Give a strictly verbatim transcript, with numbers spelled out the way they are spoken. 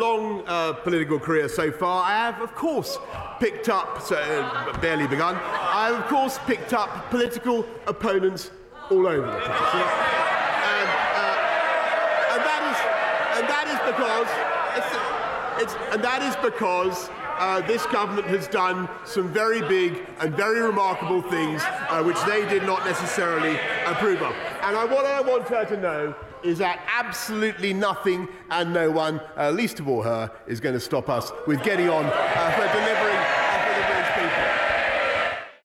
long uh, political career so far, I have, of course, picked up, so, uh, barely begun, I have, of course, picked up political opponents all over the place. You know? and, uh, and, that is, and that is because, it's, it's, and that is because Uh, this government has done some very big and very remarkable things uh, which they did not necessarily approve of. And I, what I want her to know is that absolutely nothing and no one, uh, least of all her, is going to stop us with getting on uh, for delivering